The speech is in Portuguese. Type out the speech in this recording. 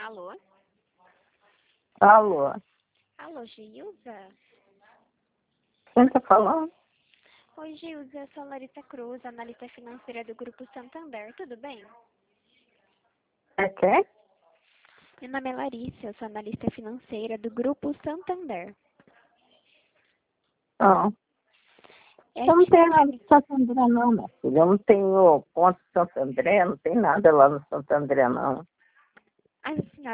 Alô? Alô, Alô, Gilza? quem tá falando? Oi, Gilza, eu sou a Larissa Cruz, analista financeira do Grupo Santander, tudo bem? É quem? Meu nome é Larissa, eu sou analista financeira do Grupo Santander. Não, É eu não tenho nada referente- de Santo André, não, minha filha. Eu não tenho ponto de Santo André, não tem nada lá no Santo André, não. A senhora